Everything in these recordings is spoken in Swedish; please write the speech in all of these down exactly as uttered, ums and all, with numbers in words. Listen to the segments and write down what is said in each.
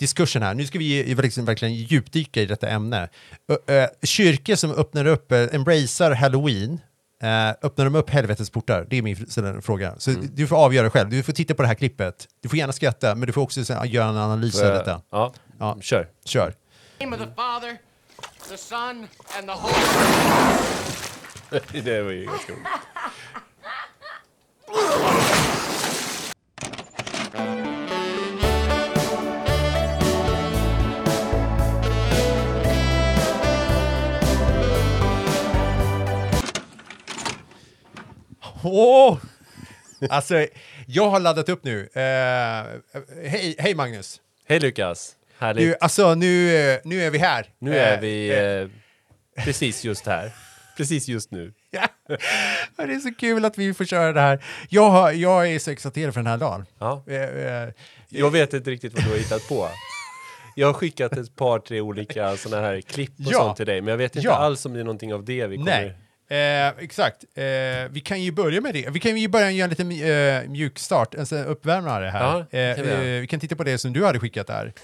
diskursen här. Nu ska vi liksom verkligen djupdyka i detta ämne. Uh, uh, kyrkor som öppnar upp, uh, embracear Halloween, uh, öppnar de upp helvetets portar? Det är min sådär fråga. Så mm. du får avgöra själv. Du får titta på det här klippet. Du får gärna skratta, men du får också sen, göra en analys av detta. Ja, ja. Kör. Kör. In the name of the Father, the Son and the Holy Spirit. Det var ju ganska roligt. Åh! Alltså, jag har laddat upp nu. Uh, hej, hej Magnus. Hej Lukas. Härligt. Du, alltså, nu, nu är vi här. Nu är vi uh, precis just här. Precis just nu. Ja. Det är så kul att vi får köra det här. Jag, har, jag är så exalterad för den här dagen. Ja. Uh, uh, jag vet inte riktigt vad du har hittat på. Jag har skickat ett par, tre olika sådana här klipp och ja. sånt till dig. Men jag vet inte ja. alls om det är någonting av det vi kommer... Nej. Eh, exakt. Eh, vi kan ju börja med det. Vi kan ju börja göra en liten eh, mjukstart, en sån uppvärmare här. Ja, eh, kan vi, eh, vi kan titta på det som du hade skickat där.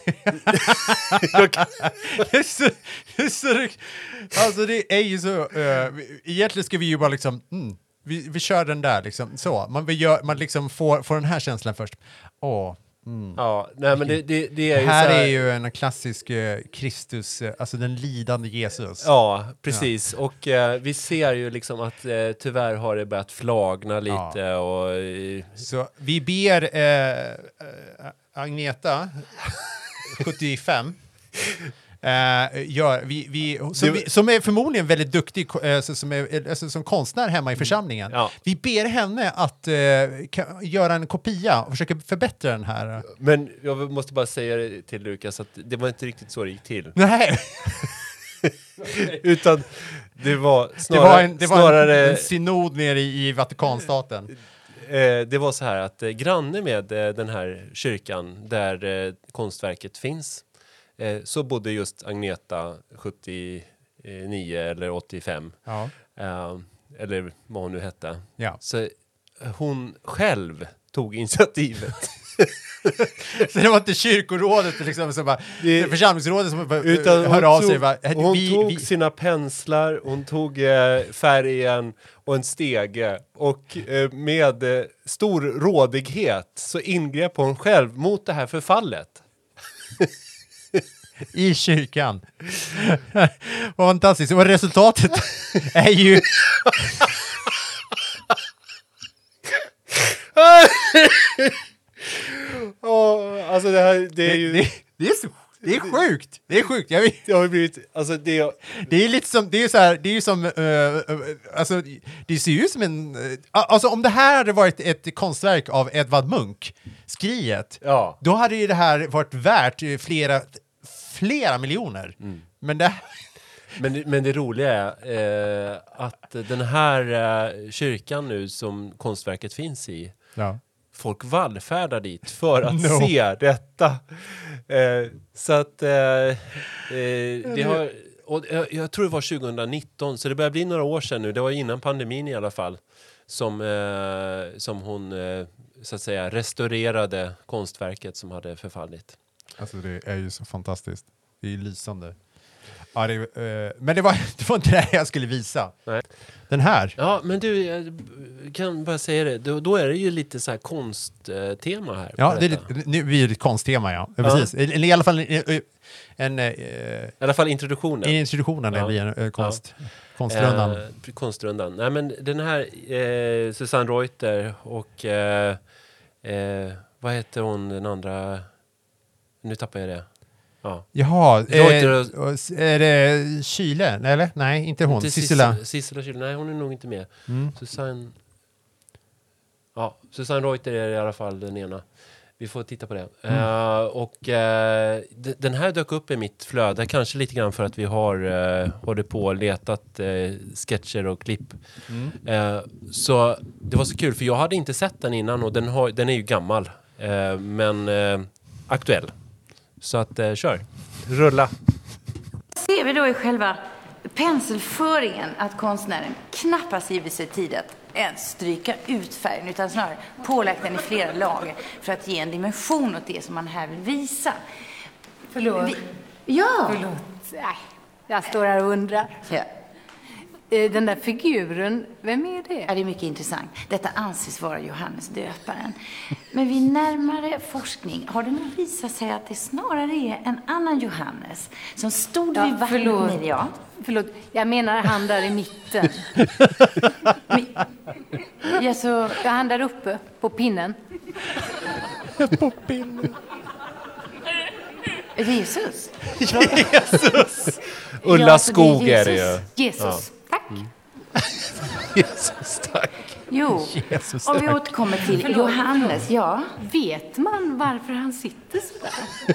det är så, det är så, alltså det är ju så, eh, egentligen ska vi ju bara liksom, mm, vi, vi kör den där liksom, så. Man, vi gör, man liksom får, får den här känslan först. Åh. Mm. Ja, nej men det, det, det är ju här så här... är ju en klassisk eh, Kristus, eh, alltså den lidande Jesus. Ja, precis. Ja. Och eh, vi ser ju liksom att eh, tyvärr har det börjat flagna lite ja. och... Eh... Så vi ber eh, Agneta, sjuttiofem, Uh, gör, vi, vi, som, det, vi, som är förmodligen väldigt duktig uh, som, är, alltså, som konstnär hemma i församlingen. Ja. Vi ber henne att uh, ka, göra en kopia och försöka förbättra den här. Men jag måste bara säga det till Lukas att det var inte riktigt så det gick till. Nej. Utan det var snarare... Det var en, det var snarare, en, en synod nere i, i Vatikanstaten. Eh, det var så här att eh, granne med eh, den här kyrkan där eh, konstverket finns Eh, så bodde just Agneta sjuttionio eller åttiofem. Ja. Eh, eller vad hon nu hette. Ja. Så hon själv tog initiativet. Så det var inte kyrkorådet liksom, som bara, det, församlingsrådet som bara, utan hör av sig. Bara, hon vi, tog vi... sina penslar, hon tog eh, färgen och en stege. Och eh, med eh, stor rådighet så ingrep hon själv mot det här förfallet. I kyrkan. Vad fantastiskt. Och resultatet är ju... oh, alltså det här, det är ju... Det, det, det är så... Det är sjukt. Det är sjukt. Jag vet. Det har blivit, alltså det, det är lite som, det är så här, det är ju som, uh, uh, alltså det ser ju ut som en, uh, alltså om det här hade varit ett konstverk av Edvard Munch, Skriet, ja. Då hade ju det här varit värt flera, flera miljoner. Mm. Men det... Men, men det roliga är eh, att den här eh, kyrkan nu som konstverket finns i, ja. Folk vallfärdar dit för att no. se detta. Eh, så att eh, eh, det har, och jag, jag tror det var tjugonitton, så det börjar bli några år sedan nu. Det var innan pandemin i alla fall som, eh, som hon eh, så att säga restaurerade konstverket som hade förfallit. Alltså det är ju så fantastiskt. Det är lysande. Ja, det, uh, men det var, det var inte det jag skulle visa. Nej. Den här. Ja, men du, jag kan bara säga det. Då, då är det ju lite så här konsttema här. Ja, det är lite, nu blir det ett konsttema, ja. ja. Precis. I, I alla fall en... en uh, I alla fall introduktionen. I introduktionen ja. Blir en uh, konst, ja. konstrundan. Eh, konstrundan. Nej, men den här eh, Susanne Reuter och eh, eh, vad heter hon den andra? Nu tappar jag det. Ja. Jaha, eh, är det Kyle? Eller? Nej, inte hon. Inte Sissela. Sissela Kyle. Nej, hon är nog inte med. Mm. Susanne... Ja, Susanne Reuter är i alla fall den ena. Vi får titta på det. Mm. Uh, och uh, d- den här dök upp i mitt flöde. Kanske lite grann för att vi har uh, hållit på och letat uh, sketcher och klipp. Mm. Uh, så det var så kul, för jag hade inte sett den innan. Och den, har, den är ju gammal. Uh, men uh, aktuell. Så att, uh, kör. Rulla. Ser vi då i själva penselföringen att konstnären knappast givit sig tid att ens stryka ut färgen, utan snarare pålagt den i flera lager för att ge en dimension åt det som man här vill visa. Förlåt. Vi, ja. Förlåt. Nej, jag står här och undrar. ja. Den där figuren, vem är det? Ja, det är mycket intressant. Detta anses vara Johannes döparen. Men vid närmare forskning har det nog visat sig att det snarare är en annan Johannes som stod Ja, vid vattnet. förlåt. Ja. Förlåt, jag menar han där i mitten. Men, ja, så, Ja, han där uppe på pinnen. På pinnen. Jesus. Jesus! Ulla Ja, så det är Skog är det ju. Jesus. Jesus, tack. Jesus, tack. Jo, Jesus, om vi tack. återkommer till Förlåt, Johannes, ja. Vet man varför han sitter sådär?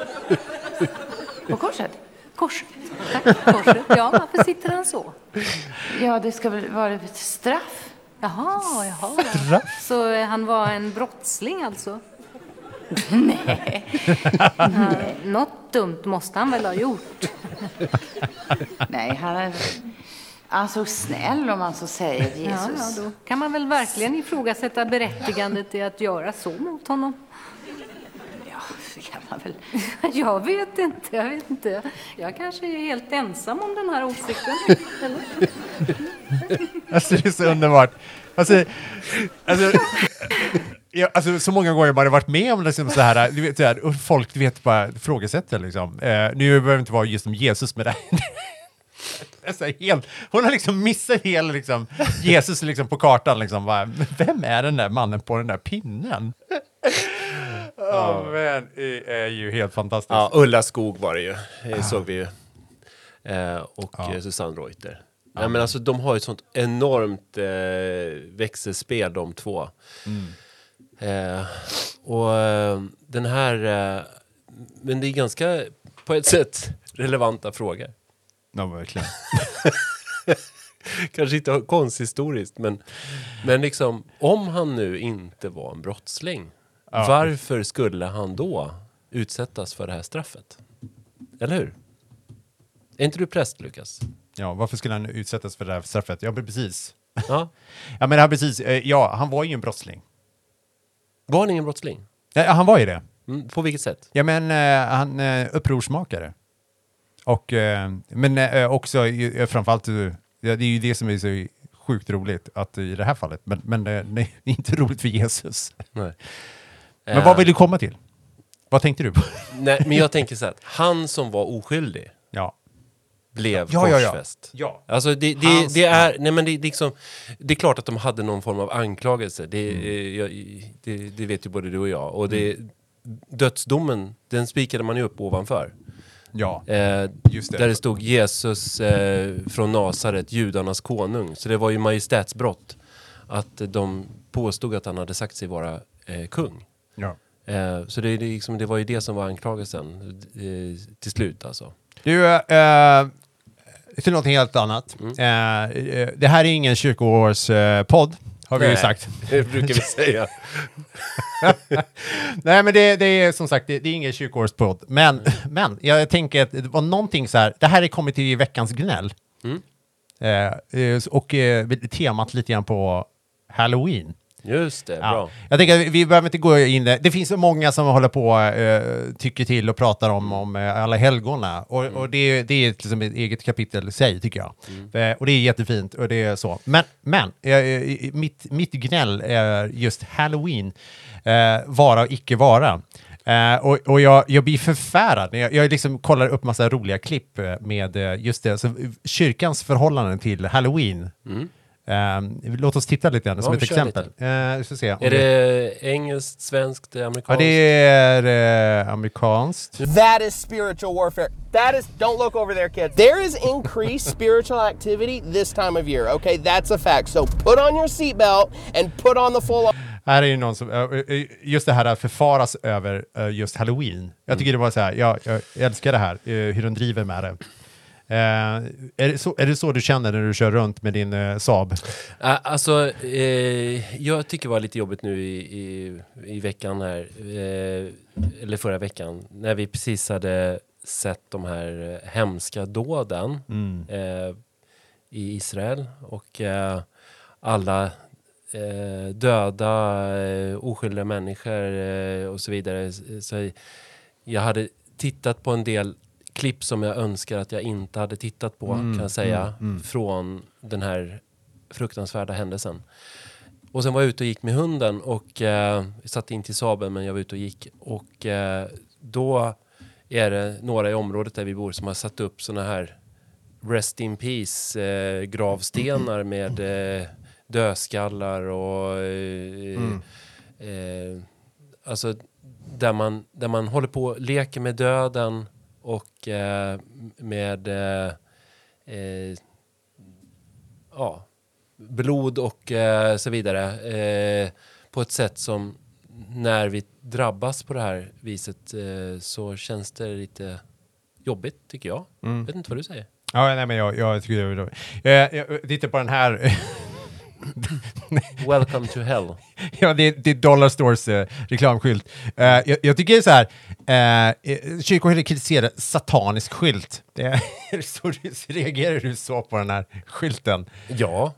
På korset. Korset. Tack, korset. Ja, varför sitter han så? Ja, det ska väl vara ett straff. Jaha, jaha. Så eh, han var en brottsling alltså? Nej. Nej. Något dumt måste han väl ha gjort? Nej, han är alltså snäll om man så säger, Ja, Jesus. ja, då kan man väl verkligen ifrågasätta berättigandet i att göra så mot honom. Ja, det kan man väl. Jag vet inte, jag vet inte. Jag kanske är helt ensam om den här åsikten. Eller? Alltså det är så underbart. Alltså, alltså, ja, alltså så många gånger man har varit med om liksom så här, du vet, så här, och folk du vet bara ifrågasätter liksom. Eh, nu behöver det inte vara just om Jesus med det. Alltså, helt, hon har liksom missat hela liksom, Jesus liksom, på kartan. Liksom, bara, vem är den där mannen på den där pinnen? Oh, men, det är ju helt fantastiskt. Ja, Ulla Skog var det ju. Det såg vi ju. Eh, och Ja. ja. Susanne Reuter. Ja, men alltså, de har ju ett sånt enormt eh, växelspel de två. Mm. Eh, och eh, den här... Eh, men det är ganska, på ett sätt, relevanta frågor. Ja, verkligen. Kanske inte konsthistoriskt, men, men liksom, om han nu inte var en brottsling, Ja. varför skulle han då utsättas för det här straffet? Eller hur? Är inte du präst, Lukas? Ja, varför skulle han utsättas för det här straffet? Ja, men precis. Ja. Ja, men han precis. eh, Ja, han var ju en brottsling. Var han ingen brottsling? Ja, han var ju det. Mm, på vilket sätt? Ja, men eh, han eh, upprorsmakare. Och, eh, men eh, också, eh, framförallt, eh, ja, det är ju det som är så sjukt roligt att i det här fallet. Men, men eh, nej, det är inte roligt för Jesus. Nej. Men Eh, vad vill du komma till? Vad tänkte du på? Nej, men jag tänker så här, att han som var oskyldig Ja. blev Ja, ja, ja. korsfäst. Ja. Alltså det, det, Hans- det är, nej men det, det, liksom, det är klart att de hade någon form av anklagelse. Det, Mm. jag, det, det vet ju både du och jag. Och det, dödsdomen, den spikade man ju upp ovanför. Ja. Eh, Just det. Där det stod Jesus eh, från Nasaret, judarnas konung. Så det var ju majestätsbrott att de påstod att han hade sagt sig vara eh, kung. Ja. Eh, så det, det, liksom, det var ju det som var anklagelsen eh, till slut alltså. Du, eh, till något helt annat. Eh, eh, det här är ingen kyrkoårspodd, har vi ju Nej, sagt. Det brukar vi säga. Nej, men det, det är som sagt, det, det är ingen kyrkoårspodd. Men, men jag tänker att det var någonting så här, det här är kommit till veckans gnäll. Mm. Eh, eh, och eh, temat lite grann på Halloween. Just det, Ja. bra. Jag tänker att vi behöver inte gå in där. Det finns så många som håller på eh, tycker till och pratar om, om eh, alla helgona. Och, och det, det är liksom ett eget kapitel i sig, tycker jag. Eh, och det är jättefint och det är så. Men, men eh, mitt, mitt gnäll är just Halloween. Eh, vara och icke vara. Eh, och och jag, jag blir förfärad när jag, jag liksom kollar upp massa roliga klipp eh, med eh, just det, så, kyrkans förhållanden till Halloween. Mm. Um, låt oss titta lite grann som Ja, ett kör exempel. Uh, vi ska se. Är det engelskt, svenskt, Ja, amerikanskt? det är uh, amerikanskt. That is spiritual warfare. That is, don't look over there, kids. There is increased spiritual activity this time of year, okay? That's a fact. So put on your seatbelt and put on the full... Här är ju någon som, uh, just det här att förfaras över uh, just Halloween. Jag tycker det var så här, ja, jag älskar det här, uh, hur de driver med det. Uh, är, det så, är det så du känner när du kör runt med din uh, Saab? Uh, alltså, eh, jag tycker det var lite jobbigt nu i, i, i veckan här, eh, eller förra veckan, när vi precis hade sett de här hemska dåden Mm. eh, i Israel och eh, alla eh, döda, eh, oskyldiga människor eh, och så vidare. Så jag hade tittat på en del klipp som jag önskar att jag inte hade tittat på, Mm, kan jag säga, mm, mm. från den här fruktansvärda händelsen. Och sen var jag ute och gick med hunden och eh, satt in till Saben, men jag var ute och gick. Och eh, då är det några i området där vi bor som har satt upp såna här Rest in Peace eh, gravstenar med eh, dödskallar och eh, Mm. eh, alltså där man, där man håller på och leker med döden och eh, med eh, eh, ja, blod och eh, så vidare eh, på ett sätt som när vi drabbas på det här viset eh, så känns det lite jobbigt, tycker jag. Mm. Vet inte vad du säger. Ja, nej, men jag, jag tycker det är jag, jag, jag tittar på den här. Welcome to hell. Ja, det, det är Dollar Stores eh, reklamskylt. Eh, jag, jag tycker det är så här, eh, kyrkoherden kritiserar satanisk skylt. Det är, så reagerar du så på den här skylten? Ja.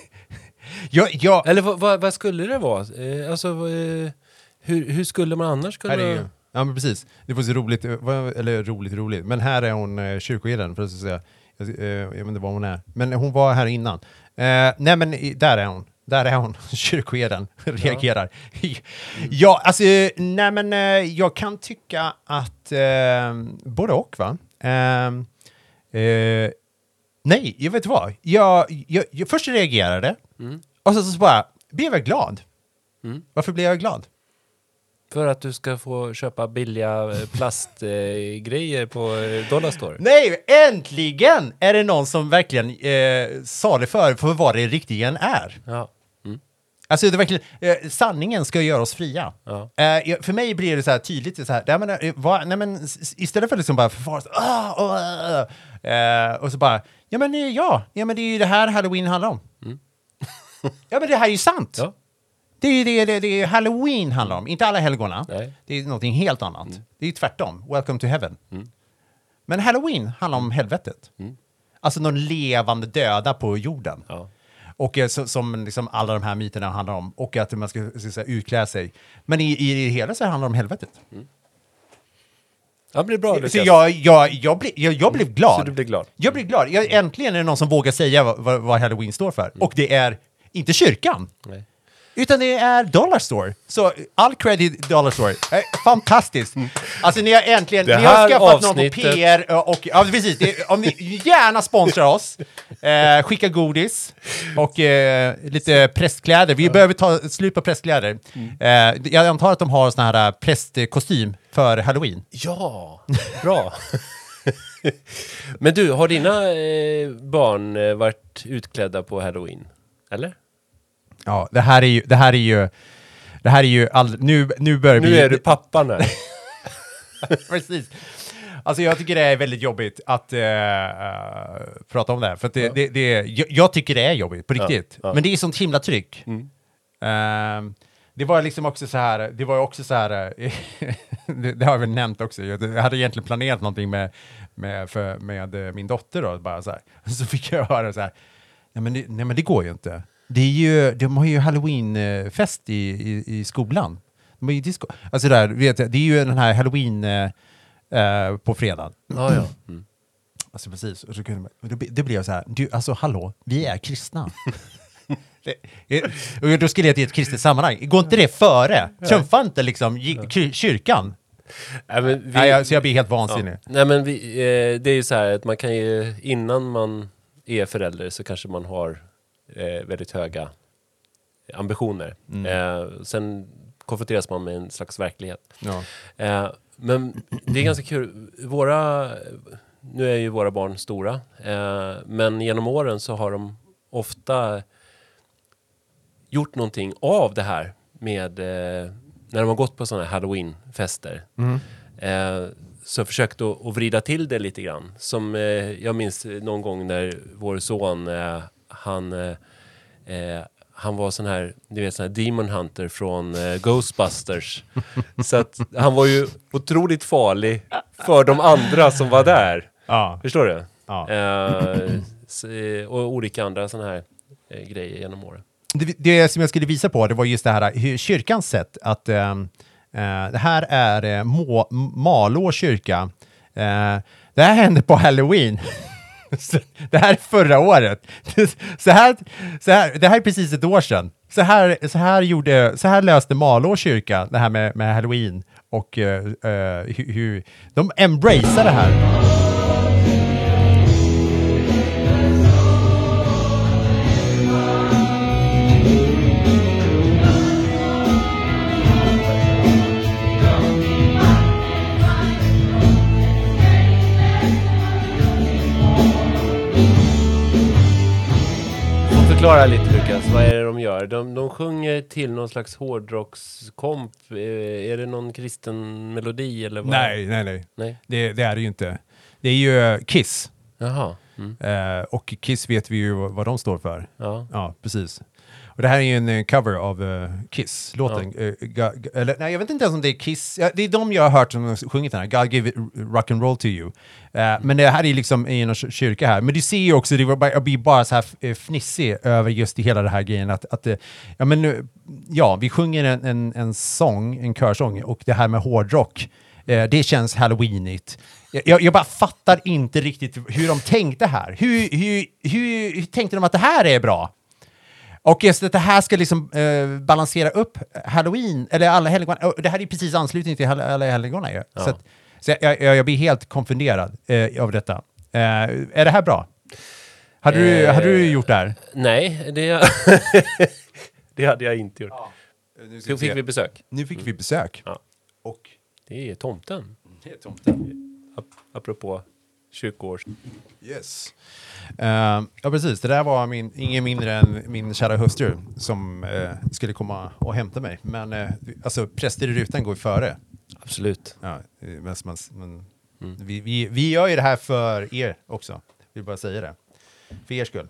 Ja, ja. Eller vad, vad, vad skulle det vara? Eh, alltså, eh, hur, hur skulle man annars kunna... Här är ju, ja, men precis. Det var så roligt, eller roligt, roligt. Men här är hon eh, kyrkoherden, för att säga. Jag, eh, jag vet inte vad hon är. Men hon var här innan. Eh, nej, men i, där är hon. Där är hon, kyrkoherden, reagerar. Ja, alltså, nej men eh, jag kan tycka att eh, både och, va? Eh, eh, nej, jag vet vad. Jag, jag, jag först reagerade, Mm. och så, så bara, blev jag glad? Mm. Varför blev jag glad? För att du ska få köpa billiga plastgrejer eh, på eh, Dollar Store. Nej, äntligen är det någon som verkligen eh, sa det för, för vad det riktigen är. Ja. Mm. Alltså det är verkligen, eh, sanningen ska göra oss fria. Ja. Eh, för mig blir det så här tydligt, så här, nej, men, eh, vad, nej, men, s- istället för att liksom bara förfara så, ah, oh, ah, ah, eh, och så bara, ja men, eh, ja, ja men det är ju det här Halloween handlar om. Mm. Ja men det här är ju sant. Ja. Det är ju det, det, det är Halloween handlar om, inte alla helgona. Nej. Det är någonting helt annat. Mm. Det är ju tvärtom, welcome to heaven. Mm. Men Halloween handlar om helvetet. Mm. Alltså någon levande döda på jorden. Ja. Och eh, så, som liksom alla de här myterna handlar om. Och att man ska, ska säga, utklä sig. Men i, i det hela så handlar det om helvetet. Ja, det blir bra. Så Lukas. jag, jag, jag, ble, jag, jag blev glad. Så du blir glad? Jag blev glad. Jag, äntligen är det någon som vågar säga vad, vad, vad Halloween står för. Och det är inte kyrkan. Nej. Utan det är Dollar Store. Så all credit Dollar Store. Eh, fantastiskt. Alltså ni har äntligen, Det ni har här skaffat någon på avsnittet- P R och, och ja precis, det, om ni gärna sponsrar oss, eh, skicka godis och eh, lite prästkläder. Vi behöver ta slut på prästkläder. Eh, jag antar att de har såna här prästkostym för Halloween. Ja, bra. Men du, har dina eh, barn eh, varit utklädda på Halloween? Eller? Ja, det här är ju, det här är ju, det här är ju, all, nu, nu börjar vi... Nu är du pappan här. Precis. Alltså jag tycker det är väldigt jobbigt att uh, prata om det här. För att det, Ja. det, det, jag, jag tycker det är jobbigt, på Ja, riktigt. ja. Men det är sånt himla tryck. Mm. Ehm, det var liksom också så här, det var ju också så här, det, det har jag väl nämnt också. Jag, jag hade egentligen planerat någonting med, med, för, med eh, min dotter då, bara så här. Så fick jag höra så här, nej men det, nej, men det går ju inte. Det är ju, de har ju Halloween-fest i, i, i skolan. De har ju disco. Alltså där, vet jag, det är ju den här Halloween eh, eh, på fredag. Ja, ja. Mm. Alltså precis, och så kunde man, och det, det blev så här, du, alltså hallå, vi är kristna. det, och då skulle jag till ett kristet sammanhang. Går inte det före? Trumfar inte liksom gi- kyrkan? Nej, men vi, Nej, jag, så jag blir helt ja. vansinnig. Nej, men vi, eh, det är ju så här att man kan ju, innan man är förälder så kanske man har eh, väldigt höga ambitioner. Mm. Eh, sen konfronteras man med en slags verklighet. Ja. Eh, men det är ganska kul. Våra, nu är ju våra barn stora. Eh, men genom åren så har de ofta gjort någonting av det här med eh, när de har gått på sådana här Halloween-fester. Mm. Eh, så försökt att, att vrida till det lite grann. Som eh, jag minns någon gång när vår son, eh, han, eh, eh, han var sån här, du vet, sån här Demon Hunter från eh, Ghostbusters. Så att han var ju otroligt farlig för de andra som var där. Ja. Förstår du? Ja. Eh, så, och olika andra såna här eh, grejer genom åren. Det, det som jag skulle visa på, det var just det här, hur kyrkans sätt att, ähm, Uh, det här är uh, Må- Malå kyrka. Uh, det här hände på Halloween. Det här är förra året. Så här, så här, det här är precis ett år sedan. Så här, så här, gjorde, så här löste Malå kyrka det här med, med Halloween. Och uh, uh, hur, hur de embracear det här. Förklara lite, Lukas, vad är det de gör? De, de sjunger till någon slags hårdrockskomp. Är det någon kristen melodi eller vad? Nej, nej, nej. nej. Det, det är det ju inte. Det är ju Kiss. Jaha. Mm. Uh, och Kiss vet vi ju vad de står för. Ja. Ja, precis. Och det här är ju en uh, cover av uh, Kiss-låten. Ja. Uh, ga, ga, eller, nej, jag vet inte ens om det är Kiss. Ja, det är de jag har hört som har sjungit den här. God give it rock and roll to you. Uh, mm. Men det här är liksom i en kyrka här. Men du ser ju också, det var bara, jag blir bara så här fnissig över just hela det här grejen. Att, att, ja, men, ja, vi sjunger en, en, en sång, en körsång. Och det här med hårdrock, uh, det känns halloweenigt. Jag, jag bara fattar inte riktigt hur de tänkte här. Hur, hur, hur, hur tänkte de att det här är bra? Och just att det här ska liksom eh, balansera upp Halloween, eller alla helgon. Det här är precis anslutning till alla helgon. Ja. Så, att, så jag, jag, jag blir helt konfunderad eh, av detta. Eh, är det här bra? Hade du, eh, hade du gjort det här? Nej, det, det hade jag inte gjort. Ja. Nu fick vi besök. Nu fick vi besök. Ja. Och det är tomten. Det är tomten. Apropå kyrkårs. Yes. Uh, ja, precis. Det där var min, ingen mindre än min kära hustru som uh, skulle komma och hämta mig. Men uh, alltså, präster i rutan går före. Absolut. Ja, men, men, men, mm. vi, vi, vi gör ju det här för er också. Vill bara säga det. För er skull.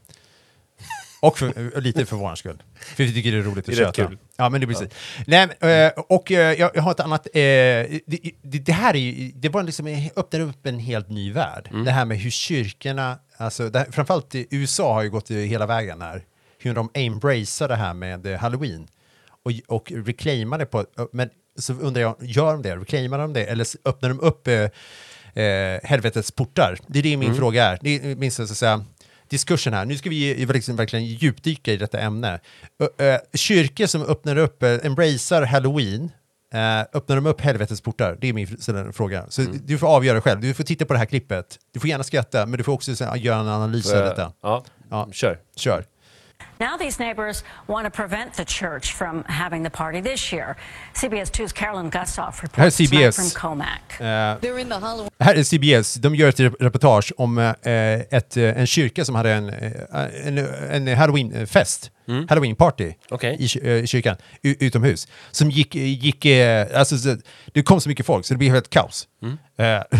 Och för, lite för vår skull. För vi tycker det är roligt att köta. Kul. Ja, men det blir precis. Ja. Nej, och jag har ett annat... Det, det, det här är ju... Det var liksom, öppnar upp en helt ny värld. Mm. Det här med hur kyrkorna... Alltså, det här, framförallt i U S A har ju gått hela vägen här. Hur de embracear det här med Halloween. Och, och reclaimar det på... Men så undrar jag, gör de det? Reclaimar de det? Eller öppnar de upp eh, helvetets portar? Det är det min mm. fråga är. Det är min så att säga... diskursen här. Nu ska vi liksom verkligen djupdyka i detta ämne. Uh, uh, kyrkor som öppnar upp, uh, embracear Halloween, uh, öppnar de upp helvetets portar? Det är min sådär, fråga. Så mm. du får avgöra själv. Du får titta på det här klippet. Du får gärna skratta, men du får också såhär, göra en analys av detta. Ja, ja. Kör. Kör. Now these neighbors want to prevent the church from having the party this year. C B S two's Carolyn Gussoff reports tonight from Comac. Uh, här är C B S. De gör ett reportage om uh, ett, uh, en kyrka som hade en, uh, en, en Halloween-fest. Mm. Halloween-party okay. i, uh, i kyrkan, u- utomhus. Som gick... gick uh, alltså, så, det kom så mycket folk så det blev helt kaos. Mm. Uh,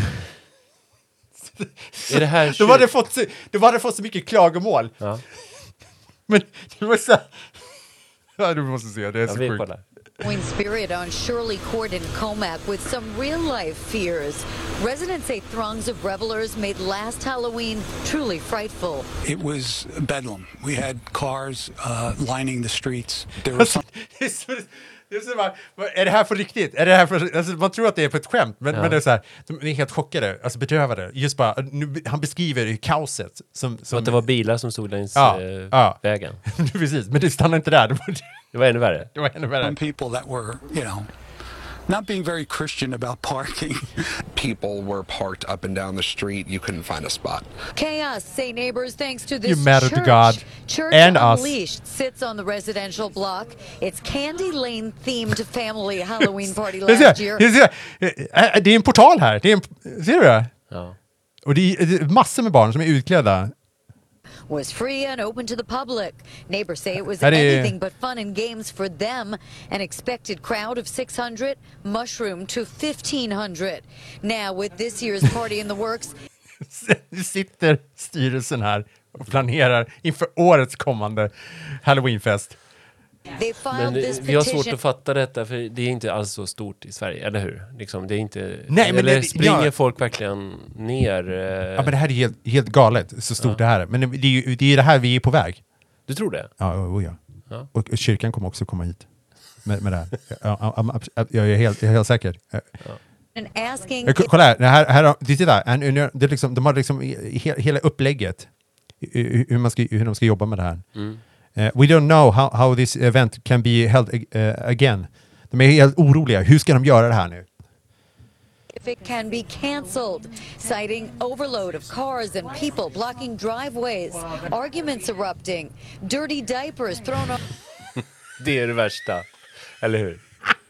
är det här de, hade fått, de hade fått så mycket klagomål. Ja. Men det var så... Ja, du måste se, det är så sjukt. Halloween spirit on Shirley Court in Comac with some real-life fears. Residents say throngs of revelers made last Halloween truly frightful. It was bedlam. We had cars uh, lining the streets. There was some... Det är, så bara, är det här för riktigt? Är det här för, alltså, man tror att det är på ett skämt, men, ja. men det är så här, de är helt chockade, alltså bedrövade. Just bara, nu, han beskriver kaoset. Som, som, att det var bilar som stod längs ja, äh, ja. vägen. Precis, men det stannade inte där. Det var ännu värre. Det var ännu värre. Some people that were, you know, not being very Christian about parking. People were parked up and down the street. You couldn't find a spot. Chaos, say neighbors, thanks to this you matter church. To God Church and Unleashed us. Sits on the residential block. It's Candy Lane themed family Halloween party last year. Det är en portal här. Det är en, ser du det? Ja. Och det är massor med barn som är utklädda. Was free and open to the public. Neighbors say it was anything but fun and games for them. An expected crowd of six hundred mushroomed to fifteen hundred. Now with this year's party in the works. Nu sitter styrelsen här och planerar inför årets kommande Halloweenfest. Men vi har svårt att fatta detta, för det är inte alls så stort i Sverige, eller hur? Liksom, det är inte, Nej, men eller det, springer ja. folk verkligen ner? Eh... Ja, men det här är helt, helt galet, så stort ja. det här är. Men det, det är ju det, är det här vi är på väg. Du tror det? Ja, oh, ja. ja. Och kyrkan kommer också komma hit. med, med det här. Jag, jag, jag, är, helt, jag är helt säker. Ja. Asking... Kolla här, här, här det är där. Det är liksom, de har liksom hela upplägget hur, man ska, hur de ska jobba med det här. Mm. Uh, we don't know how, how this event can be held uh, again. De är helt oroliga. Hur ska de göra det här nu? If it can be cancelled, citing overload of cars and people blocking driveways, arguments erupting, dirty diapers thrown up. Det är det värsta, eller hur?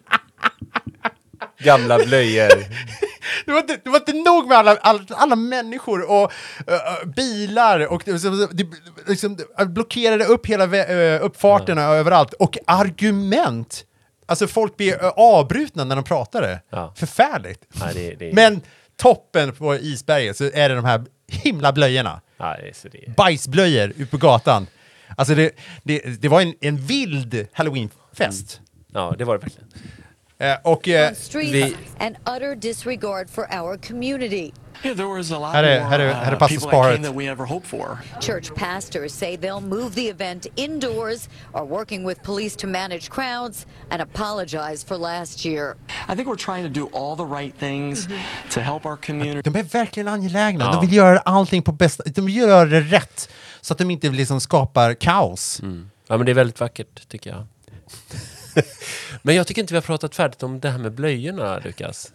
Gamla blöjor. Det var, inte, det var inte nog med alla, alla, alla människor och uh, bilar och det, liksom, blockerade upp hela uh, uppfarterna ja. överallt. Och argument. Alltså folk blir uh, avbrutna när de pratade. Ja. Förfärligt. Ja, det, det... Men toppen på isberget så är det de här himla blöjorna. Ja, det är så det är. Bajsblöjor ute på gatan. Alltså det, det, det var en, en vild Halloweenfest. Mm. Ja, det var det verkligen. Uh, och uh, vi... an utter disregard for our community. Yeah, there was a lot här är, more här är, här är uh, people that came that we ever hoped for. Church pastors say they'll move the event indoors, are working with police to manage crowds, and apologize for last year. I think we're trying to do all the right things mm-hmm. to help our community. De är verkligen angelägna. Ja. De vill göra allting på bästa. De vill göra det rätt så att de inte liksom skapar kaos. Mm. Ja, men det är väldigt vackert tycker jag. Men jag tycker inte vi har pratat färdigt om det här med blöjorna, Lukas.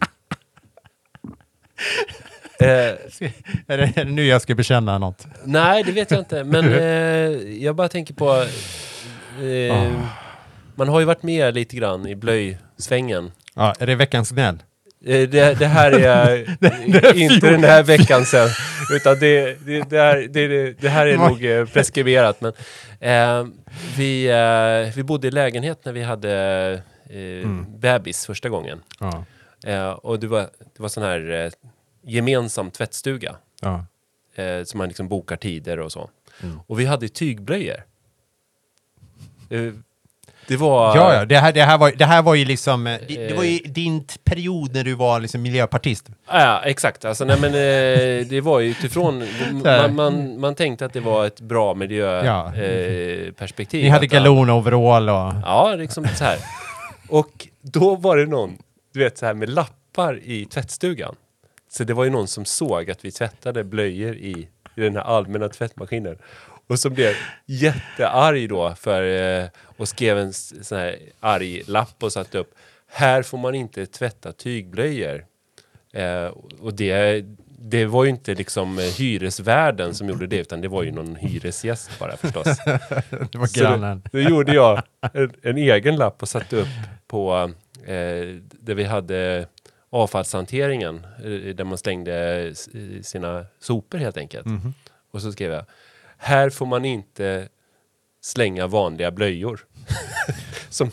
eh, är, det, är det nu jag ska bekänna något? Nej, det vet jag inte. Men eh, jag bara tänker på... Eh, oh. Man har ju varit med lite grann i blöjsvängen. Ja, är det veckans gnäll? Eh, det, det här är, det, det är inte den här veckan sen. Utan det, det, det, här, det, det här är nog eh, preskriberat. Men eh, vi, eh, vi bodde i lägenhet när vi hade eh, mm. bebis första gången. Ja. Eh, och det var, det var sån här eh, gemensam tvättstuga. Ja. Eh, som man liksom bokar tider och så. Mm. Och vi hade tygblöjor. Eh, Det var... Ja, ja. Det här, det här, var, det här var ju liksom... Det, det var ju din period när du var liksom miljöpartist. Ja, exakt. Alltså, nej, men, eh, det var ju utifrån... man, man, man tänkte att det var ett bra miljöperspektiv. Ja. Eh, Ni hade galon overall och... Ja, liksom så här. Och då var det någon, du vet, så här med lappar i tvättstugan. Så det var ju någon som såg att vi tvättade blöjor i, i den här allmänna tvättmaskinen. Och som blev jättearg då för, eh, och skrev en sån här arg lapp och satte upp: här får man inte tvätta tygblöjor. Eh, och det, det var ju inte liksom hyresvärden som gjorde det, utan det var ju någon hyresgäst bara förstås. Det var grannen. Då gjorde jag en, en egen lapp och satte upp på eh, där vi hade avfallshanteringen, där man stängde sina sopor helt enkelt. Mm-hmm. Och så skrev jag: här får man inte slänga vanliga blöjor. Som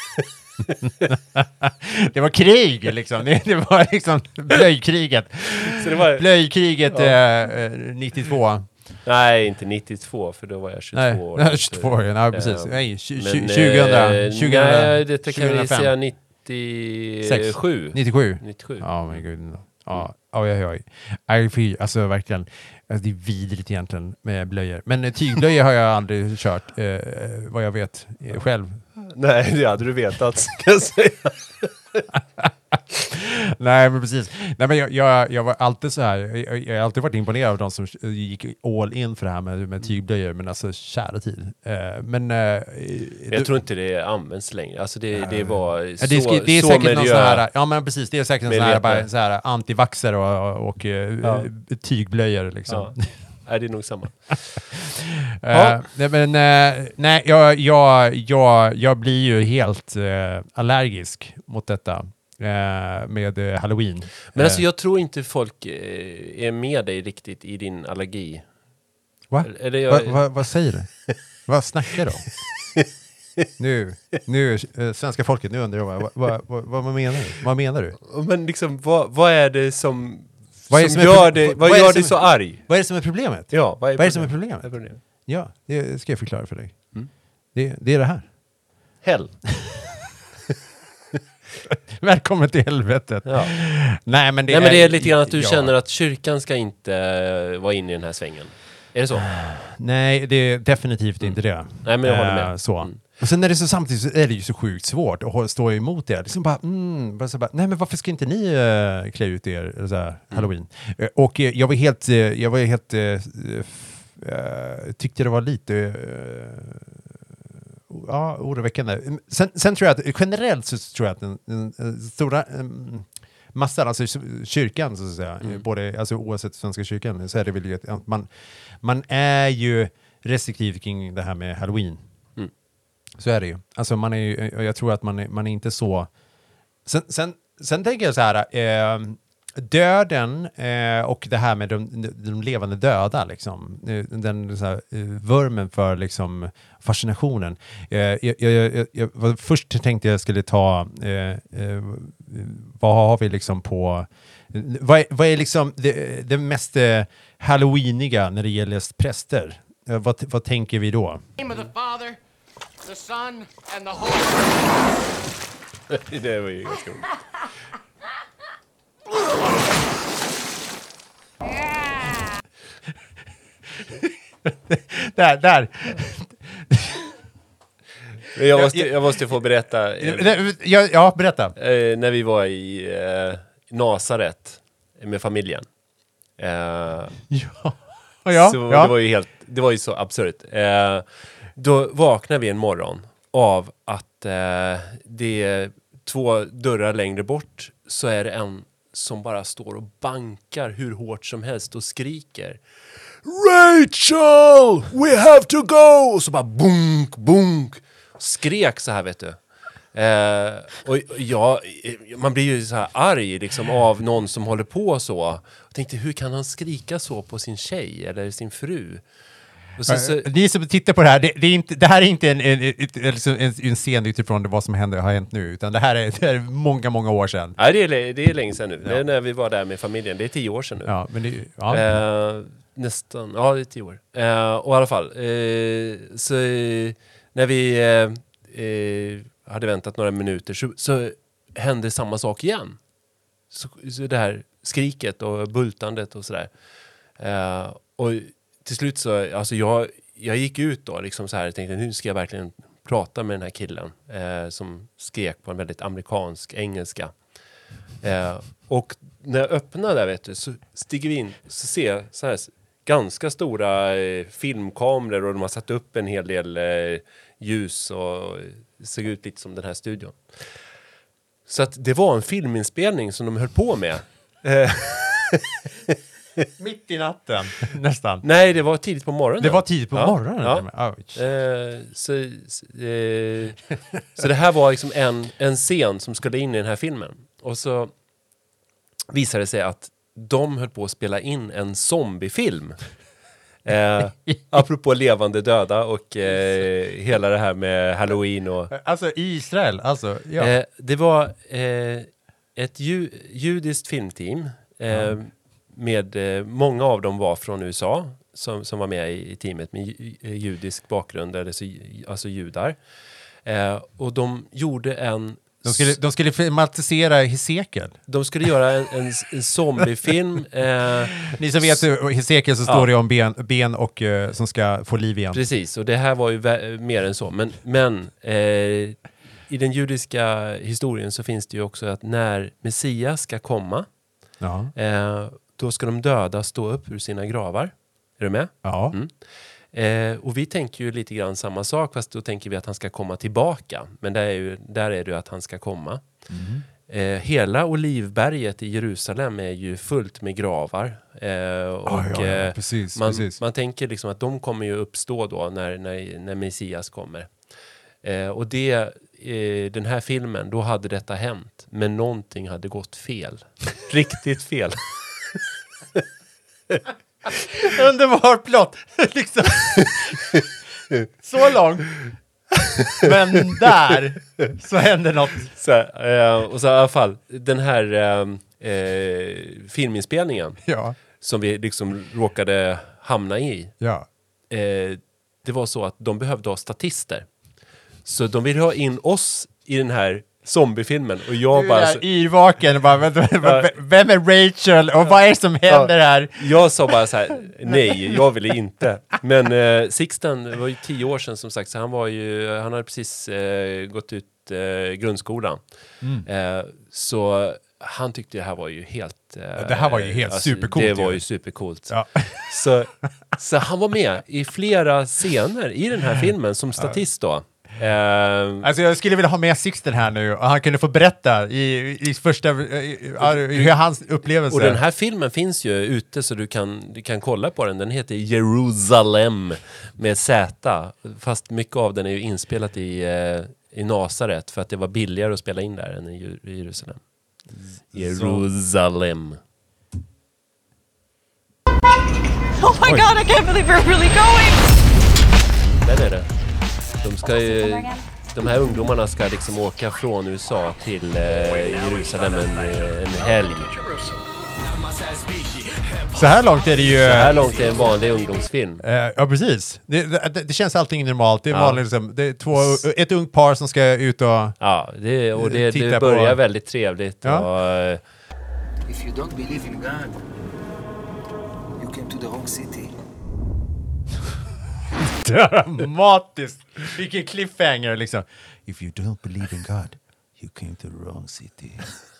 det var krig liksom. Det, det var liksom blöjkriget. Så det var... Blöjkriget ja. eh, nittiotvå. Nej, inte nittiotvå, för då var jag tjugotvå nej, år. Nej, tjugotvå år, nej precis. Äh, nej, tjugo, men, tjugohundra, tjugohundra, nej, det kan vi säga nittiosju. nittiosju. nittiosju. Ja, oh, men gud. Ja, oj, oj, oj. Alltså verkligen, alltså, det är vidrigt egentligen med blöjor. Men tygblöjor har jag aldrig kört, eh, vad jag vet eh, själv. Nej, det hade du vetat, ska jag säga. Nej, men precis. Nej, men jag, jag, jag var alltid så här, jag, jag har alltid varit imponerad av de som gick all in för det här med, med tygblöjor, men alltså kära tid. Uh, men, uh, jag det, tror inte det används längre. Alltså det, det var uh, så, det är, det är så säkert miljö... någon sån här, ja men precis, det är säkert någon sån här, bara, så här antivaxer och, och ja. tygblöjor liksom. Ja. Är det är nog samma. uh, nej, men uh, nej, jag, jag, jag, jag blir ju helt uh, allergisk mot detta. Uh, med uh, Halloween. Men alltså jag tror inte folk uh, är med dig riktigt i din allergi. Va? Eller jag... va, va vad säger du? Vad snackar du om? nu, nu uh, svenska folket, nu undrar jag vad, vad, vad, vad menar du? Vad menar du? Men liksom, vad, vad är det som, vad är som, som gör, är, det, vad vad gör det dig så arg? Vad är det som är problemet? Ja, vad är, vad är det som är problemet? Är problemet? Ja, det ska jag förklara för dig. Mm. Det, det är det här. Hell. Välkommen till helvetet. Ja. Nej, men det, Nej, är, men det är lite grann att du ja. känner att kyrkan ska inte uh, vara inne i den här svängen. Är det så? Nej, det är definitivt mm. inte det. Nej, men jag håller med. Uh, så. Mm. Och sen är det så samtidigt så är det ju så sjukt svårt att stå emot det. Liksom bara, mm, bara så bara, nej men varför ska inte ni uh, klä ut er så här, mm. Halloween? Uh, och uh, jag var helt, uh, jag var helt, uh, uh, tyckte det var lite, uh, ja, oroväckande. Sen, sen tror jag att generellt så tror jag att den, den, den stora um, massan, alltså kyrkan så att säga, mm. både, alltså oavsett Svenska kyrkan, så är det väl ju att man, man är ju restriktiv kring det här med Halloween. Mm. Så är det ju. Alltså man är ju, jag tror att man är, man är inte så... Sen, sen, sen tänker jag så här, eh, döden eh, och det här med de, de levande döda, liksom, den så här, vurmen för liksom, fascinationen. Eh, jag, jag, jag, jag, först tänkte jag skulle ta, eh, eh, vad har vi liksom på... Vad är, vad är liksom det, det mest eh, halloweeniga när det gäller präster? Eh, vad, vad tänker vi då? Name of the Father, the Son and the Holy Spirit. Det var ju ganska roligt. där, där. Jag måste, jag måste få berätta. Eh, ja, ja, berätta. Eh, när vi var i eh, Nasaret med familjen. Eh, ja. Ja, så ja. Det var ju helt, det var ju så absurt. Eh, då vaknade vi en morgon av att eh, det är två dörrar längre bort så är det en som bara står och bankar hur hårt som helst och skriker Rachel, we have to go! Och så bara bunk, bunk. Skrek så här, vet du. Eh, och ja, man blir ju så här arg liksom, av någon som håller på så. Och tänkte, hur kan han skrika så på sin tjej eller sin fru? Och så, så... Ni som tittar på det här, det, det, är inte, det här är inte en, en, en, en, en scen utifrån vad som händer, har hänt nu, utan det här är, det är många, många år sedan. Nej, det är, det är länge sedan nu. Ja. Det är när vi var där med familjen. Det är tio år sedan nu. Ja, men det, ja. Eh, nästan, ja det är tio år. Eh, och i alla fall, eh, så eh, när vi eh, eh, hade väntat några minuter så, så hände samma sak igen. Så, så det här skriket och bultandet och sådär. Eh, och till slut så, alltså jag, jag gick ut då liksom så här och tänkte, nu ska jag verkligen prata med den här killen eh, som skrek på en väldigt amerikansk engelska. Eh, och när jag öppnar där, vet du, så stiger vi in så ser jag så här ganska stora eh, filmkameror och de har satt upp en hel del eh, ljus och det såg ut lite som den här studion. Så att det var en filminspelning som de höll på med. Mitt i natten, nästan. Nej, det var tidigt på morgonen. Det var tidigt på ja. morgonen? Ja. Eh, så, eh, så det här var liksom en, en scen som skulle in i den här filmen. Och så visade det sig att de höll på att spela in en zombiefilm. Eh, apropå levande döda och eh, hela det här med Halloween och... Alltså i Israel, alltså, ja. Eh, det var eh, ett ju, judiskt filmteam. Eh, mm. Med, eh, många av dem var från U S A som, som var med i, i teamet med ju, judisk bakgrund, eller så, alltså judar. Eh, och de gjorde en... De skulle, de skulle filmatisera Hesekiel. De skulle göra en, en, en zombiefilm. Eh, Ni som vet Hesekiel så står ja. det om ben, ben och uh, som ska få liv igen. Precis, och det här var ju vä- mer än så. Men, men eh, i den judiska historien så finns det ju också att när Messias ska komma ja. eh, då ska de döda stå upp ur sina gravar. Är du med? Ja. Mm. Eh, och vi tänker ju lite grann samma sak, fast då tänker vi att han ska komma tillbaka. Men där är, ju, där är det ju att han ska komma. Mm. Eh, hela Olivberget i Jerusalem är ju fullt med gravar. Eh, och oh, ja, ja. Precis, man, precis. man tänker liksom att de kommer ju uppstå då när, när, när Messias kommer. Eh, och det, eh, den här filmen, då hade detta hänt. Men någonting hade gått fel. Riktigt fel. Underbar plott. liksom. Så långt. Men där så hände något. Så, eh, och så i alla fall, den här eh, eh, filminspelningen ja. som vi liksom råkade hamna i. Ja. Eh, det var så att de behövde ha statister. Så de ville ha in oss i den här zombiefilmen. Och jag du bara... är Så, yrvaken. Bara, vem, vem är Rachel? Och vad är det som händer här? Jag sa bara så här, nej, jag ville inte. Men eh, Sixten, det var ju tio år sedan som sagt, så han var ju, han hade precis eh, gått ut eh, grundskolan. Mm. Eh, så han tyckte det här var ju helt... Eh, det här var ju helt alltså, supercoolt. Det var ju supercoolt. Ja. Så, så han var med i flera scener i den här filmen som statist då. Uh, alltså jag skulle vilja ha med Sixten här nu och han kunde få berätta i, i första i, hur hans upplevelse. Och den här filmen finns ju ute så du kan, du kan kolla på den. Den heter Jerusalem med Z, fast mycket av den är ju inspelat i, i Nasaret för att det var billigare att spela in där än i, i Jerusalem. Jerusalem. Oh my Oj. God, I can't believe we're really going! Den är det. De, ska ju, de här ungdomarna ska liksom åka från U S A till eh, Jerusalem en, en helg. Så här långt är det ju... Så här långt är det en vanlig ungdomsfilm. Uh, ja, precis. Det, det, det känns allting normalt. Det är, ja. vanligt, liksom, det är två, ett ungt par som ska ut och Ja, det, och det, det börjar på. väldigt trevligt. Ja. Och, uh, If you don't believe in God, you came to the wrong city. Dramatiskt. Vilken cliffhanger liksom. If you don't believe in God, you came to the wrong city.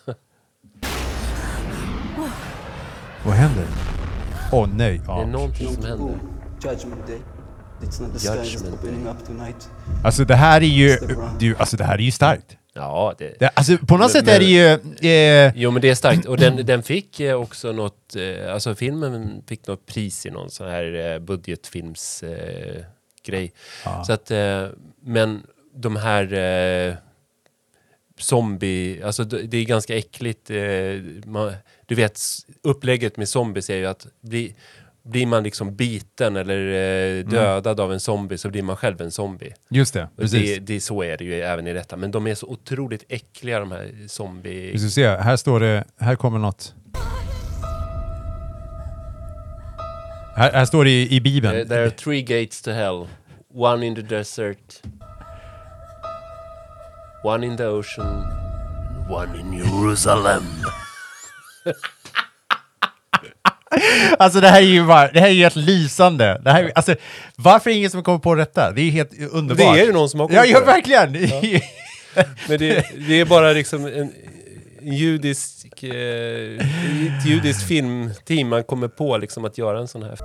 Vad händer? Åh oh, nej. Ja. Det är någonting som händer. Judgment Day. It's not the sky is opening up tonight. Alltså det här är ju du, alltså det här är ju starkt. Ja, det, det alltså på något men, sätt är det ju eh, jo men det är starkt och den, den fick eh, också något eh, alltså filmen fick något pris i någon sån här eh, budgetfilms eh, grej. Ja. Så att eh, men de här eh, zombie alltså det är ganska äckligt eh, man, du vet upplägget med zombies är ju att bli Blir man liksom biten eller eh, dödad mm. av en zombie så blir man själv en zombie. Just det, precis. Det, det, så är det ju även i detta. Men de är så otroligt äckliga de här zombie... Vi ska se, här står det, här kommer något. Här, här står det i, i Bibeln. There, there are three gates to hell. One in the desert. One in the ocean. One in Jerusalem. Alltså det här är ju bara, det här är ju helt lysande. Det här, alltså, varför är det ingen som kommer på detta? Det är helt underbart. Det är ju någon som har kommit ja, på ja, det. verkligen. Ja. Men det, det är bara liksom en, en judisk eh, ett judiskt filmteam man kommer på liksom att göra en sån här.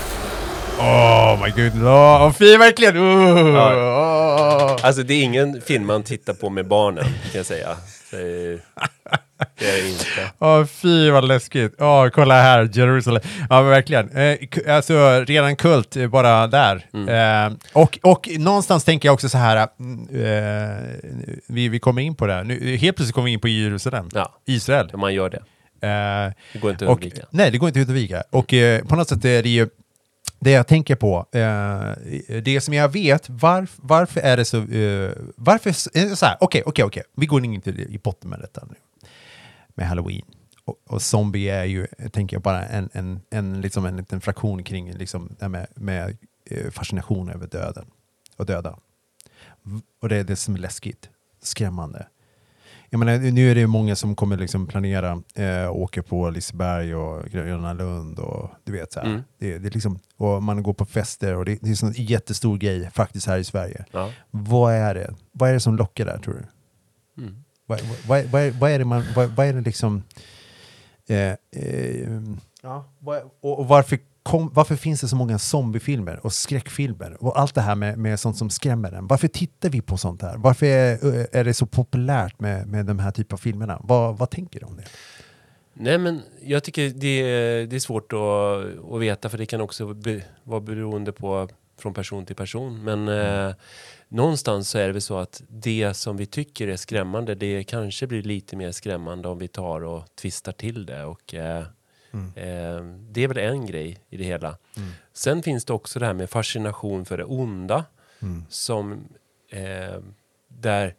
Oh my god, oh, oh, fy verkligen. Uh, ja. oh. Alltså det är ingen film man tittar på med barnen kan jag säga. Det, det är inte. Åh, oh, fy vad läskigt. Åh, oh, kolla här, Jerusalem. Ja, men verkligen. Eh, alltså, redan kult bara där. Mm. Eh, och, och någonstans tänker jag också så här, eh, vi, vi kommer in på det. Nu, helt plötsligt kommer vi in på Jerusalem. Ja. Israel. Man gör det. Eh, det går inte att undvika. Nej, det går inte att undvika. Och eh, på något sätt är det ju det jag tänker på, eh, det som jag vet, varf, varför är det så, eh, varför, eh, så här, okej, okej, okej, vi går in till i botten med detta nu, med Halloween. Och, och zombie är ju, tänker jag, bara en, en, en, liksom en liten fraktion kring liksom, det med, med eh, fascination över döden och döda. Och det är det som är läskigt, skrämmande. Jag menar, nu är det många som kommer liksom planera eh, åker på Liseberg och Gröna Lund och du vet så här. Mm. Det, det är liksom, och man går på fester och det, det är en jättestor grej faktiskt här i Sverige. Ja. Vad är det? Vad är det som lockar där, tror du? Mm. Vad, vad, vad, vad är det man, vad, vad är det liksom eh, eh, ja, och, och varför Kom, varför finns det så många zombiefilmer och skräckfilmer och allt det här med, med sånt som skrämmer en? Varför tittar vi på sånt här? Varför är, är det så populärt med, med de här typen av filmerna? Vad, vad tänker du om det? Nej, men jag tycker det är, det är svårt att, att veta, för det kan också be, vara beroende på från person till person. Men mm. eh, någonstans så är det väl så att det som vi tycker är skrämmande, det kanske blir lite mer skrämmande om vi tar och twistar till det och eh, Mm. Eh, det är väl en grej i det hela. Mm. Sen finns det också det här med fascination för det onda. Mm. Som eh, där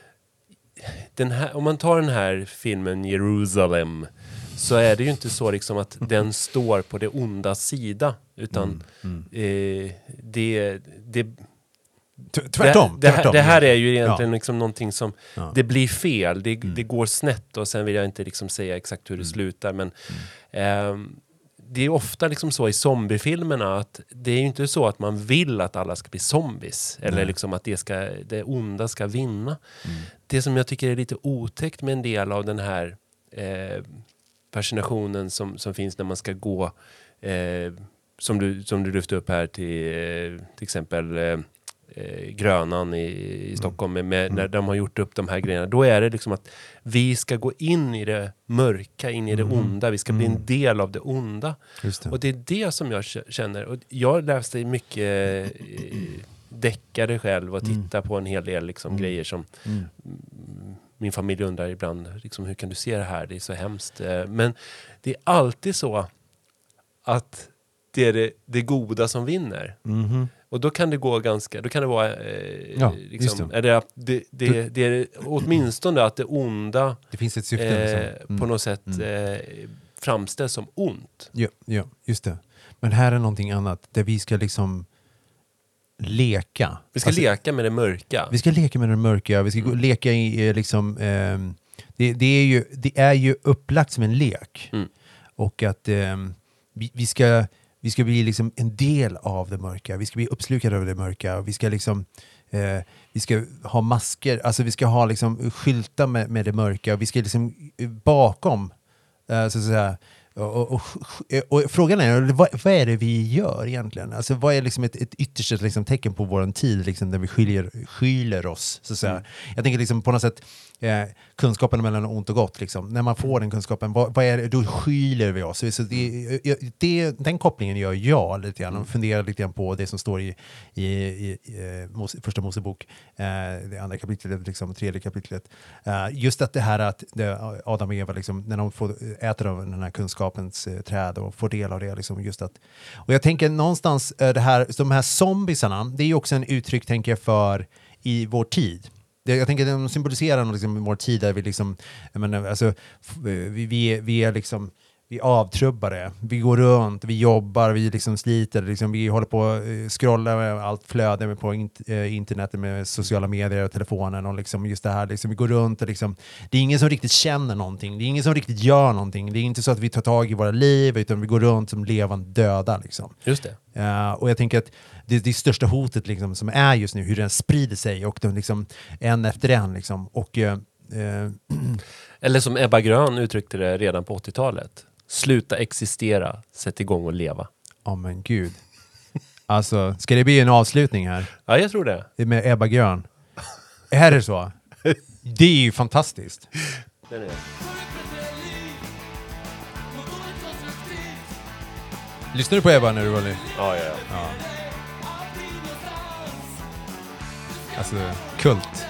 den här, om man tar den här filmen Jerusalem, så är det ju inte så liksom att den står på det onda sida, utan mm. Mm. Eh, det, det Tvärtom. Det, det, tvärtom. det här är ju egentligen ja. liksom någonting som, ja. det blir fel, det, mm. det går snett och sen vill jag inte liksom säga exakt hur det mm. slutar, men mm. eh, det är ofta liksom så i zombiefilmerna att det är ju inte så att man vill att alla ska bli zombies. Nej. Eller liksom att det, ska, det onda ska vinna. Mm. Det som jag tycker är lite otäckt med en del av den här eh, fascinationen som, som finns när man ska gå eh, som, du, som du lyfte upp här till eh, till exempel eh, Eh, Grönan i, i Stockholm med, med, mm. när de har gjort upp de här grejerna, då är det liksom att vi ska gå in i det mörka, in i det mm. onda, vi ska mm. bli en del av det onda. Just det. Och det är det som jag känner, och jag läste mycket eh, deckare själv och titta mm. på en hel del liksom, mm. grejer som mm. min familj undrar ibland liksom, hur kan du se det här, det är så hemskt, eh, men det är alltid så att det är det, det goda som vinner. Mm. Och då kan det gå ganska, då kan det vara eh, ja, liksom, det. Är det, det, det, det är åtminstone att det onda det finns ett syfte, eh, liksom. mm. på något sätt mm. eh, framställs som ont. Ja, ja, just det. Men här är någonting annat där vi ska liksom leka. Vi ska alltså, leka med det mörka. Vi ska leka med det mörka. Vi ska mm. leka i liksom eh, det, det är ju det är ju upplagt som en lek. Mm. Och att eh, vi, vi ska Vi ska bli liksom en del av det mörka. Vi ska bli uppslukade av det mörka. Vi ska liksom eh, vi ska ha masker. Alltså vi ska ha liksom skyltar med, med det mörka. Vi ska liksom bakom eh, så att säga. Och, och, och, och frågan är, vad, vad är det vi gör egentligen? Alltså vad är liksom ett, ett yttersta liksom, tecken på våran tid liksom, där vi skiljer, skiljer oss? Så att säga. Mm. Jag tänker liksom, på något sätt eh, kunskapen mellan ont och gott. Liksom. När man får den kunskapen, vad, vad är det, då skiljer vi oss. Så det, det, den kopplingen gör jag lite grann och funderar lite grann på det som står i, i, i, i Mose, första Mosebok, eh, det andra kapitlet, liksom, tredje kapitlet. Eh, just att det här att det, Adam och Eva, liksom, när de får äta av den här kunskapen skapens eh, träd och får del av det liksom, just att. Och jag tänker någonstans eh, det här, de här zombiesarna, det är ju också en uttryck tänker jag för i vår tid. Det, jag tänker de symboliserar liksom vår tid där vi liksom jag menar, alltså vi, vi, vi är liksom vi avtrubbare, vi går runt, vi jobbar, vi liksom sliter, liksom, vi håller på att scrolla med allt flöde på internet med sociala medier och telefonen och liksom just det här, liksom, vi går runt och liksom, det är ingen som riktigt känner någonting, det är ingen som riktigt gör någonting, det är inte så att vi tar tag i våra liv utan vi går runt som levande döda liksom. Just det. Uh, och jag tänker att det är det största hotet liksom, som är just nu, hur den sprider sig och de liksom, en efter en liksom, och uh, uh, eller som Ebba Grön uttryckte det redan på åttiotalet. Sluta existera, sätt igång och leva. Ja oh, men gud. Alltså, ska det bli en avslutning här? Ja, jag tror det. Med Ebba Grön. Är det så? Det är ju fantastiskt. Det är det. Lyssnar du på Ebba när du var ny? Ja, ja, ja. ja. Alltså, kult.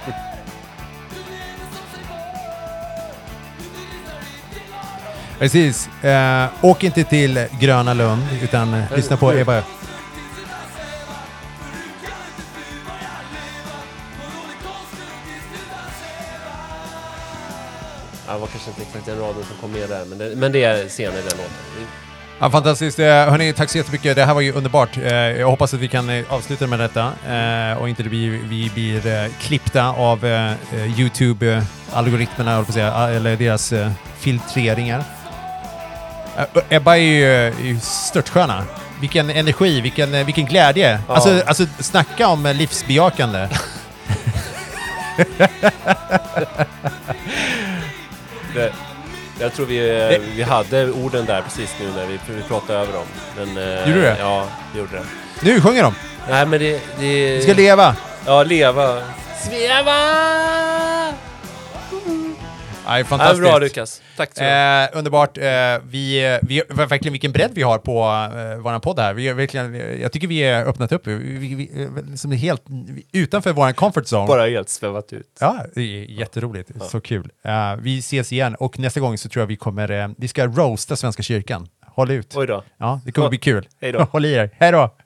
Precis. Eh, åk inte till Gröna Lund utan eh, lyssna på Ebba. Ja, det var kanske inte exakt den raden som kom med där, men det, men det är senare den låten. Ja, fantastiskt. Hörrni, tack så jättemycket. Det här var ju underbart. Jag hoppas att vi kan avsluta med detta och inte vi, vi blir klippta av YouTube-algoritmerna eller deras filtreringar. Ebba är ju, är ju störtsköna. Vilken energi, vilken, vilken glädje. Ja. Alltså, alltså, snacka om livsbejakande. det, jag tror vi, vi hade orden där precis nu när vi, vi pratade över dem. Men, gjorde du det? Ja, det gjorde det. Nu sjunger de. Nej, men det... det... Vi ska leva. Ja, leva. Sveva! Nej, fantastiskt. Ja, bra Lukas. Tack så eh, underbart. Eh, vi, vi, verkligen vilken bredd vi har på eh, våran podd här. Vi är verkligen, jag tycker vi är öppnat upp. Vi, vi, vi, som är helt utanför våran comfort zone. Bara helt svävat ut. Ja, det är jätteroligt. Ja. Så kul. Eh, vi ses igen och nästa gång så tror jag vi kommer, eh, vi ska roasta Svenska kyrkan. Håll ut. Oj då. Ja, det kommer ja. bli kul. Hej då. Håll i er. Hej då.